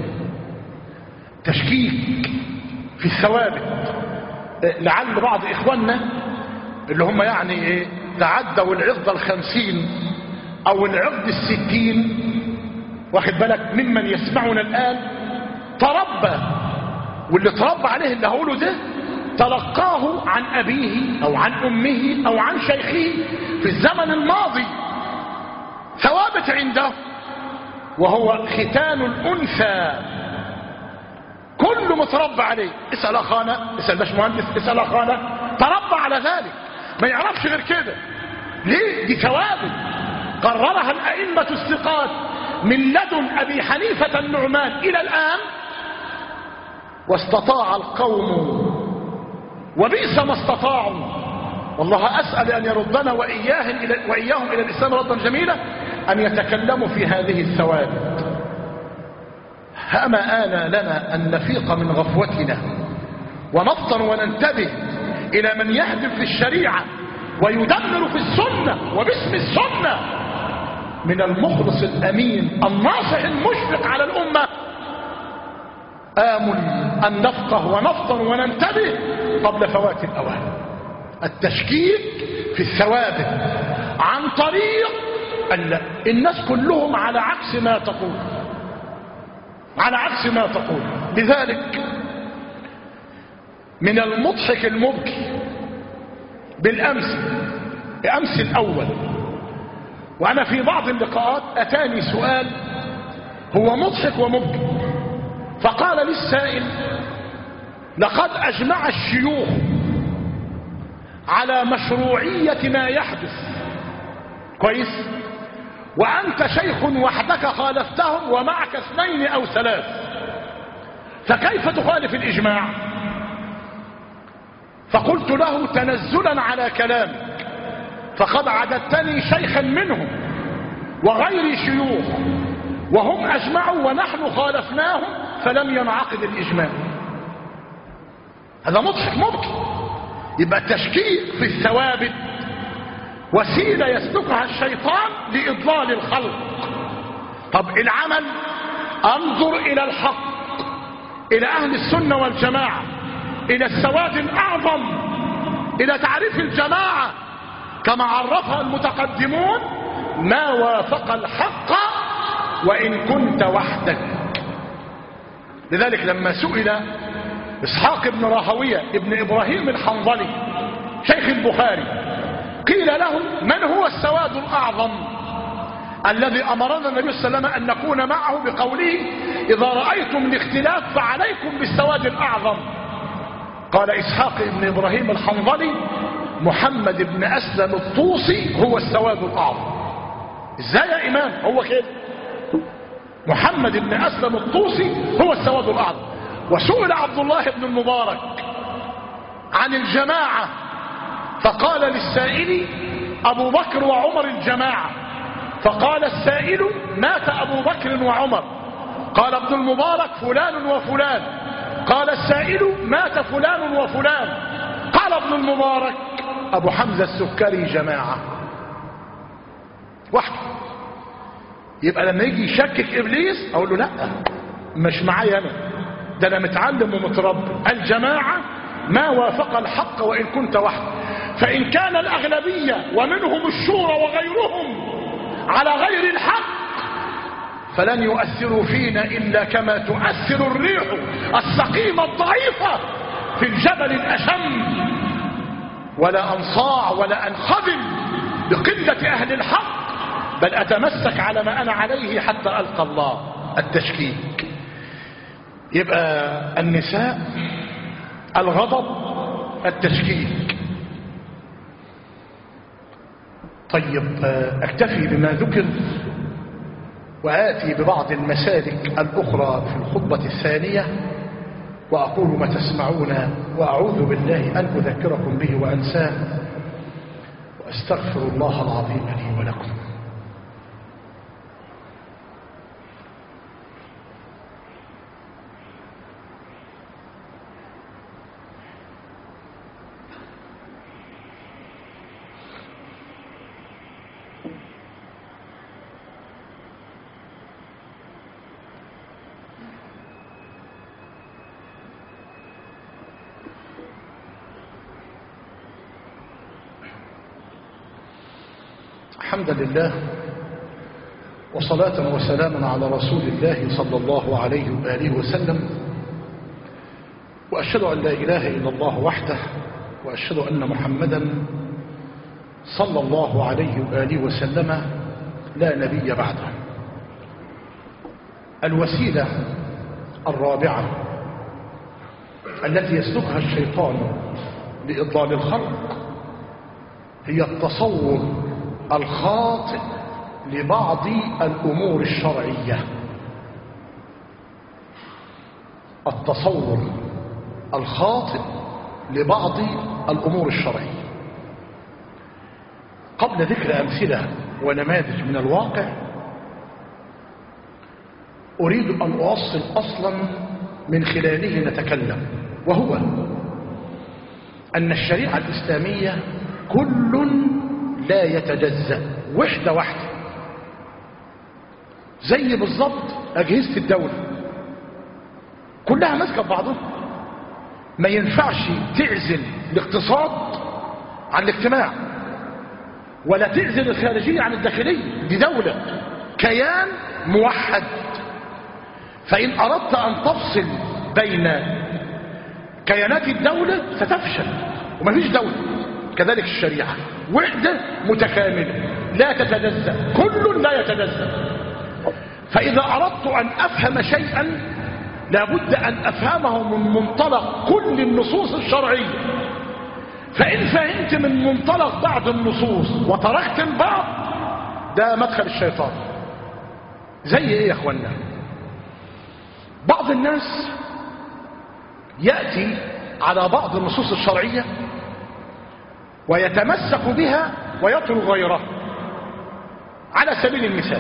تشكيك في الثوابت. لعل بعض إخواننا اللي هم يعني تعدوا العقد 50 أو العقد 60، واخد بالك ممن يسمعنا الآن، تربى، واللي تربى عليه اللي هقوله ده تلقاه عن أبيه أو عن أمه أو عن شيخه في الزمن الماضي، ثوابت عنده، وهو ختان الأنثى. كل متربى عليه. اسأل أخانا، اسأل باشمهندس، اسأل أخانا تربى على ذلك، ما يعرفش غير كده. ليه؟ دي ثوابت قررها الأئمة الثقات من لدن أبي حنيفة النعمان إلى الآن، واستطاع القوم وبئس ما استطاعوا. والله أسأل أن يردنا وإياهم إلى الإسلام ردا جميلا، أن يتكلموا في هذه الثوابت. أما آن لنا أن نفيق من غفوتنا ونفطن وننتبه إلى من يهدم في الشريعة ويدمر في السنة وباسم السنة من المخلص الأمين الناصح المشفق على الأمة. آمل أن نفقه ونفطن وننتبه قبل فوات الأوان. التشكيك في الثوابت عن طريق الناس كلهم على عكس ما تقول، على عكس ما تقول. لذلك من المضحك المبكي بالأمس الأول، وأنا في بعض اللقاءات أتاني سؤال هو مضحك ومبكي، فقال لي السائل لقد أجمع الشيوخ على مشروعية ما يحدث، كويس، وأنت شيخ وحدك خالفتهم ومعك 2 أو 3، فكيف تخالف الإجماع؟ فقلت له تنزلا على كلامك، فقد عددتني شيخا منهم وغيري شيوخ، وهم أجمعوا ونحن خالفناهم فلم ينعقد الإجماع. هذا مضحك مبكي. يبقى التشكيك في الثوابت وسيلة يسلكها الشيطان لإضلال الخلق. طب العمل، انظر إلى الحق، إلى أهل السنة والجماعة، إلى السواد الأعظم، إلى تعريف الجماعة كما عرفها المتقدمون: ما وافق الحق وإن كنت وحدك. لذلك لما سئل إسحاق بن راهوية ابن إبراهيم الحنظلي شيخ البخاري، قيل له: من هو السواد الأعظم الذي أمرنا النبي صلى الله عليه وسلم أن نكون معه بقوله: إذا رأيتم الاختلاف فعليكم بالسواد الأعظم؟ قال إسحاق بن إبراهيم الحنظلي: محمد بن أسلم الطوسي هو السواد الأعظم. ازاي يا إمام؟ هو كده، محمد بن أسلم الطوسي هو السواد الأعظم. وسئل عبد الله بن المبارك عن الجماعة فقال للسائل: أبو بكر وعمر الجماعة. فقال السائل: مات أبو بكر وعمر. قال ابن المبارك: فلان وفلان. قال السائل: مات فلان وفلان. قال ابن المبارك: أبو حمزة السكري جماعة واحد. يبقى لما يجي يشكك إبليس أقول له: لا، مش معايا أنا، ده أنا متعلم ومتربي. الجماعة ما وافق الحق وإن كنت وحد. فإن كان الأغلبية ومنهم الشورى وغيرهم على غير الحق فلن يؤثروا فينا إلا كما تؤثر الريح السقيمة الضعيفة في الجبل الأشم. ولا أنصاع ولا أنخذل بقلة أهل الحق، بل أتمسك على ما أنا عليه حتى ألقى الله. التشكيك. يبقى النساء الغضب، التشكيك. طيب، أكتفي بما ذكر وآتي ببعض المسالك الأخرى في الخطبة الثانية، وأقول ما تسمعون وأعوذ بالله أن أذكركم به وأنساه، وأستغفر الله العظيم لي ولكم. الحمد لله، وصلاة وسلاما على رسول الله صلى الله عليه وآله وسلم، وأشهد أن لا إله إلا الله وحده، وأشهد أن محمدا صلى الله عليه وآله وسلم لا نبي بعده. الوسيلة الرابعة التي يسلكها الشيطان لإضلال الخلق هي التصور الخاطئ لبعض الأمور الشرعية. التصور الخاطئ لبعض الأمور الشرعية. قبل ذكر أمثلة ونماذج من الواقع أريد أن أوصل أصلا من خلاله نتكلم، وهو أن الشريعة الإسلامية كل لا يتجزأ، وحدة واحدة، زي بالضبط أجهزة الدولة كلها ماسكة ببعضها. ما ينفعش تعزل الاقتصاد عن الاجتماع، ولا تعزل الخارجية عن الداخلية. دي دولة، كيان موحد. فإن أردت أن تفصل بين كيانات الدولة ستفشل، ومفيش دولة. كذلك الشريعة وحدة متكاملة لا تتجزأ، كل لا يتجزأ. فإذا أردت أن أفهم شيئا لابد أن أفهمه من منطلق كل النصوص الشرعية. فإن فهمت من منطلق بعض النصوص وتركت البعض، ده مدخل الشيطان. زي ايه يا اخوانا؟ بعض الناس يأتي على بعض النصوص الشرعية ويتمسك بها ويترك غيرها. على سبيل المثال،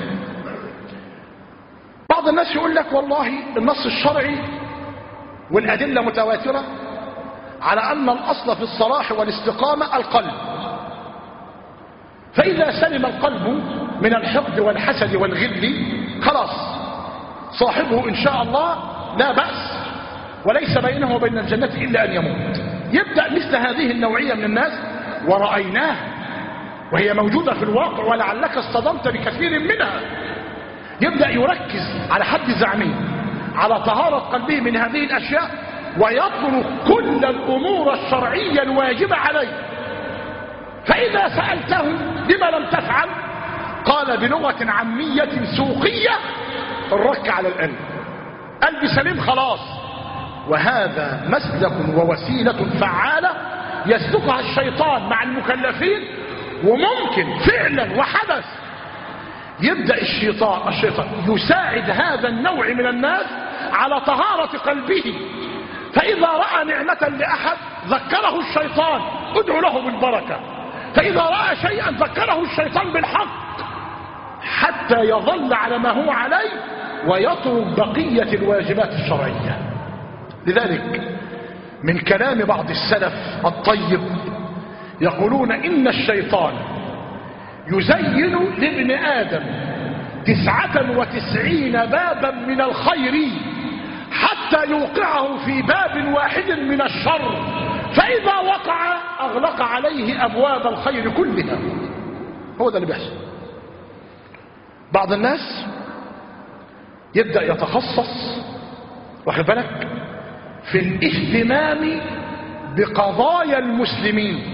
بعض الناس يقول لك والله النص الشرعي والأدلة متواترة على أن الأصل في الصلاح والاستقامة القلب، فإذا سلم القلب من الحقد والحسد والغل خلاص صاحبه إن شاء الله لا بأس، وليس بينه وبين الجنة إلا أن يموت. يبدأ مثل هذه النوعية من الناس، ورأيناه وهي موجودة في الواقع ولعلك اصطدمت بكثير منها، يبدأ يركز على حد زعمه على طهارة قلبه من هذه الأشياء، ويترك كل الأمور الشرعية الواجبة عليه. فإذا سألته لما لم تفعل قال بلغة عامية سوقية: الرك على القلب، قلبي سليم خلاص. وهذا مسلك ووسيلة فعالة يسلكها الشيطان مع المكلفين، وممكن فعلا وحدث يبدأ الشيطان يساعد هذا النوع من الناس على طهارة قلبه. فإذا رأى نعمة لأحد ذكره الشيطان: ادعو له بالبركة. فإذا رأى شيئا ذكره الشيطان بالحق، حتى يظل على ما هو عليه ويترك بقية الواجبات الشرعية. لذلك من كلام بعض السلف الطيب يقولون: إن الشيطان يزين لابن آدم 99 بابا من الخير حتى يوقعه في باب واحد من الشر، فإذا وقع أغلق عليه أبواب الخير كلها. هو ده اللي بيحصل. بعض الناس يبدأ يتخصص، واخد بالك، في الاهتمام بقضايا المسلمين،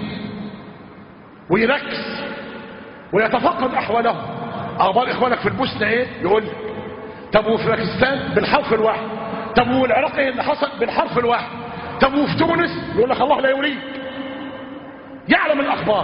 ويركز ويتفقد أحوالهم. أخبار إخوانك في البوسنة إيه؟ يقول لك. طب وفي باكستان بالحرف الواحد. طب والعراق إيه اللي حصل بالحرف الواحد. طب وفي تونس يقول لك الله لا يريد. يعلم الأخبار،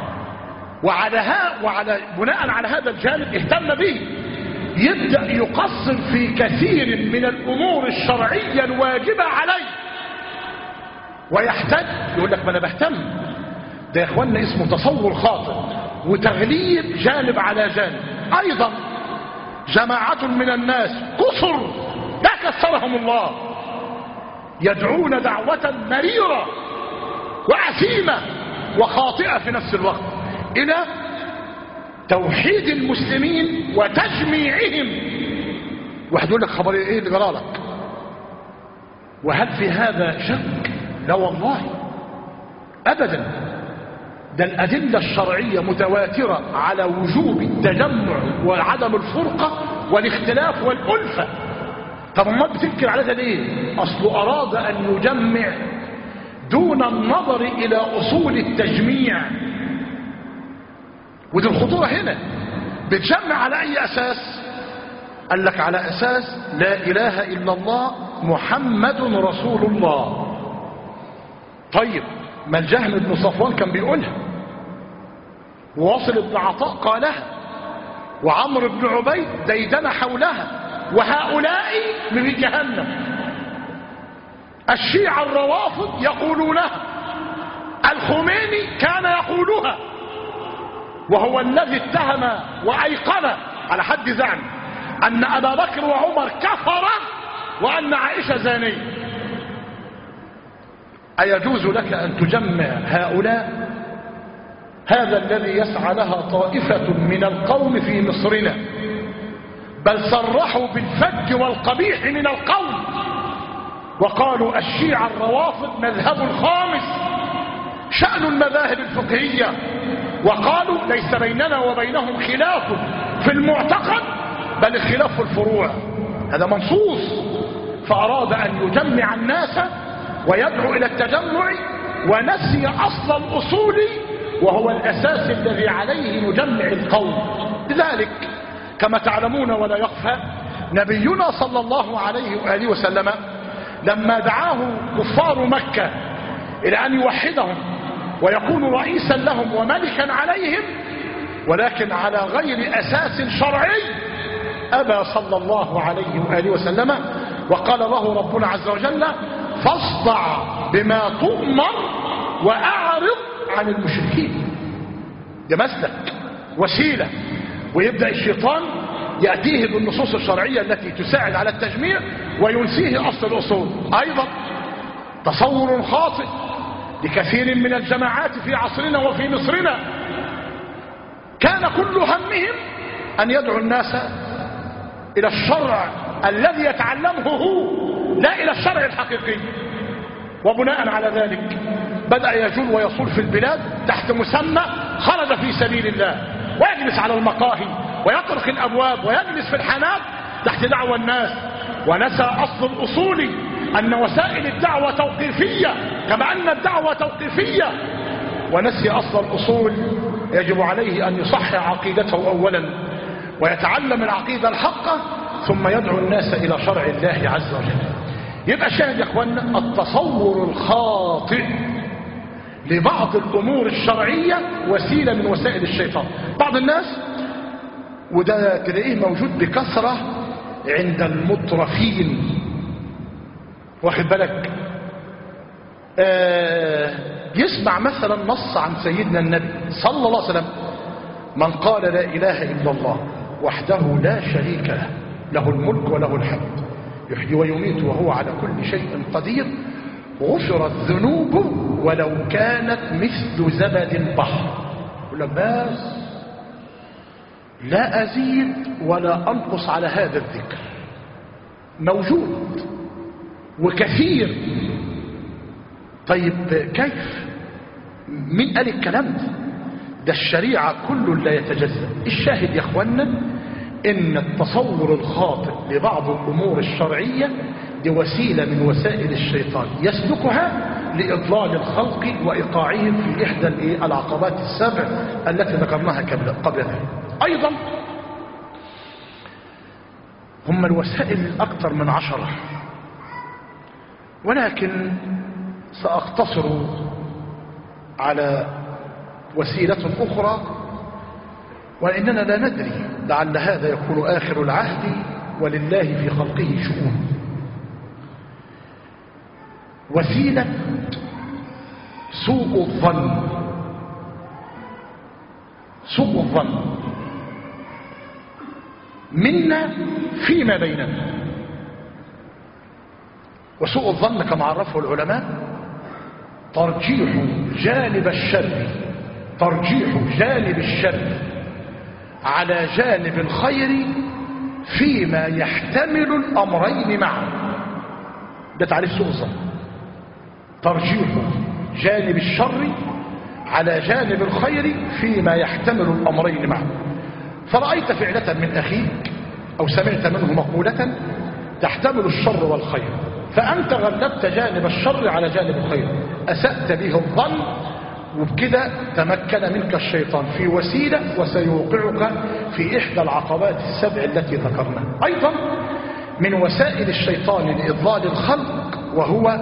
وعلى بناء على هذا الجانب اهتم به، يبدأ يقصر في كثير من الأمور الشرعية الواجبة عليه، ويحتاج يقول لك: ما أنا بهتم. ده يا إخواننا اسمه تصور خاطئ وتغليب جانب على جانب. أيضا جماعة من الناس كثر لا كثرهم الله يدعون دعوة مريرة وعثيمة وخاطئة في نفس الوقت إلى توحيد المسلمين وتجميعهم. واحد يقول لك: خبر ايه اللي جرالك؟ وهل في هذا شك؟ لا والله ابدا. ده الادله الشرعيه متواتره على وجوب التجمع وعدم الفرقه والاختلاف والالفه. طب امال بتنكر على ده ليه؟ اصله اراد ان يجمع دون النظر الى اصول التجميع. ودي الخطوره هنا. بتجمع على اي اساس؟ قال لك: على اساس لا اله الا الله محمد رسول الله. طيب ما الجهم بن صفوان كان بيقولها، وواصل بن عطاء قالها، وعمرو بن عبيد ديدن حولها، وهؤلاء من جهنم. الشيعة الروافض يقولونها، الخميني كان يقولها، وهو الذي اتهم وأيقن على حد زعم أن أبا بكر وعمر كفر وأن عائشة زانية. أيجوز لك أن تجمع هؤلاء؟ هذا الذي يسعى لها طائفة من القوم في مصرنا، بل صرحوا بالفج والقبيح من القول، وقالوا: الشيعة الروافض مذهب الخامس، شأن المذاهب الفقهية. وقالوا: ليس بيننا وبينهم خلاف في المعتقد، بل الخلاف في الفروع. هذا منصوص. فأراد أن يجمع الناس ويدعو إلى التجمع، ونسي أصل الأصول وهو الأساس الذي عليه نجمع القوم. لذلك كما تعلمون ولا يخفى، نبينا صلى الله عليه وآله وسلم لما دعاه كفار مكة إلى أن يوحدهم ويكون رئيسا لهم وملكا عليهم، ولكن على غير أساس شرعي، أبى صلى الله عليه وآله وسلم، وقال له ربنا عز وجل: فاصدع بما تؤمر وأعرض عن المشركين. ده مسلك وسيلة، ويبدأ الشيطان يأتيه بالنصوص الشرعية التي تساعد على التجميع وينسيه أصل الأصول. أيضا تصور خاطئ لكثير من الجماعات في عصرنا وفي مصرنا، كان كل همهم أن يدعو الناس إلى الشرع الذي يتعلمه هو، لا إلى الشرع الحقيقي. وبناء على ذلك بدأ يجول ويصول في البلاد تحت مسمى خرج في سبيل الله، ويجلس على المقاهي ويطرق الأبواب ويجلس في الحانات تحت دعوى الناس، ونسى أصل الأصول أن وسائل الدعوة توقيفية كما أن الدعوة توقيفية، ونسي أصل الأصول. يجب عليه أن يصحح عقيدته أولا ويتعلم العقيدة الحقة ثم يدعو الناس إلى شرع الله عز وجل. يبقى شاهد يا أخوانا التصور الخاطئ لبعض الأمور الشرعية وسيلة من وسائل الشيطان. بعض الناس وده تلاقيه موجود بكثرة عند المطرفين، واخد بالك، يسمع مثلا نص عن سيدنا النبي صلى الله عليه وسلم: من قال لا إله إلا الله وحده لا شريك له، له الملك وله الحمد، يحيي ويميت وهو على كل شيء قدير، غفرت ذنوبه ولو كانت مثل زبد البحر. يقول لك بس لا أزيد ولا أنقص على هذا الذكر. موجود وكثير. طيب كيف؟ مين قال الكلام ده؟ ده الشريعة كل لا يتجزأ. الشاهد يا اخوانا ان التصور الخاطئ لبعض الامور الشرعية دي وسيلة من وسائل الشيطان يسلكها لإضلال الخلق وإيقاعهم في إحدى العقبات السبع التي ذكرناها قبل ذلك. أيضا هم الوسائل أكثر من 10، ولكن سأقتصر على وسيلة أخرى، وإننا لا ندري لعل هذا يكون آخر العهد ولله في خلقه شؤون. وسيلة سوء الظن. سوء الظن منا فيما بيننا. وسوء الظن كما عرفه العلماء ترجيح جانب الشر على جانب الخير فيما يحتمل الأمرين معا. ده تعريف سوء الظن: ترجيح جانب الشر على جانب الخير فيما يحتمل الأمرين معا. فرأيت فعلة من أخيك أو سمعت منه مقولة تحتمل الشر والخير، فأنت غلبت جانب الشر على جانب الخير، أسأت به الظن، وبكده تمكن منك الشيطان في وسيلة وسيوقعك في إحدى العقبات السبع التي ذكرناها. أيضا من وسائل الشيطان لإضلال الخلق وهو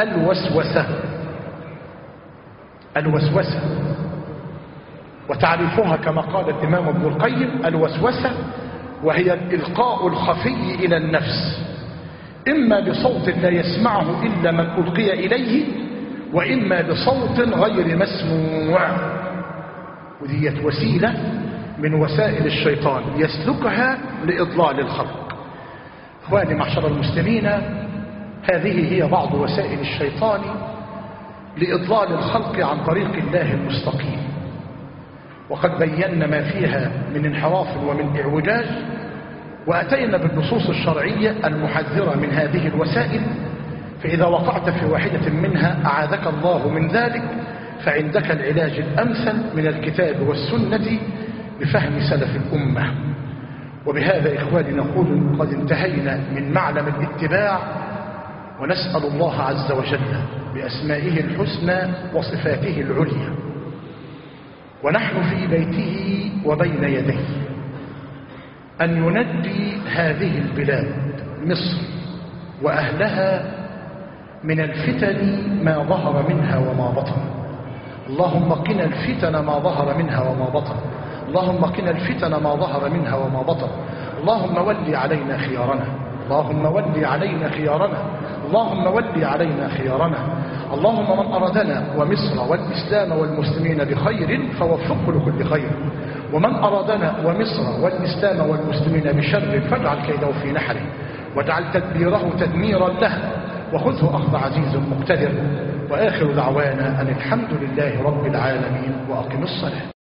الوسوسة. وتعريفها كما قال الإمام ابن القيم: الوسوسة وهي الإلقاء الخفي إلى النفس، إما بصوت لا يسمعه إلا من ألقي إليه، وإما بصوت غير مسموع. وديت وسيلة من وسائل الشيطان يسلكها لإضلال الخلق. أخواني معشر المسلمين، هذه هي بعض وسائل الشيطان لإضلال الخلق عن طريق الله المستقيم، وقد بينا ما فيها من انحراف ومن إعوجاج، وأتينا بالنصوص الشرعية المحذرة من هذه الوسائل. فإذا وقعت في واحدة منها أعاذك الله من ذلك، فعندك العلاج الأمثل من الكتاب والسنة بفهم سلف الأمة. وبهذا إخواني نقول قد انتهينا من معلم الاتباع، ونسأل الله عز وجل بأسمائه الحسنى وصفاته العليا ونحن في بيته وبين يديه أن ينجي هذه البلاد مصر وأهلها من الفتن ما ظهر منها وما بطن. اللهم قنا الفتن ما ظهر منها وما بطن. اللهم قنا الفتن ما ظهر منها وما بطن. اللهم ول علينا خيارنا. اللهم ول علينا خيارنا. اللهم ول علينا خيارنا. اللهم من أرادنا ومصر والإسلام والمسلمين بخير فوفقه لكل خير، ومن أرادنا ومصر والإسلام والمسلمين بشر فاجعل كيده في نحره، واجعل تدبيره تدميرا له، وخذه أخذ عزيز مقتدر. وآخر دعوانا أن الحمد لله رب العالمين، وأقم الصلاة.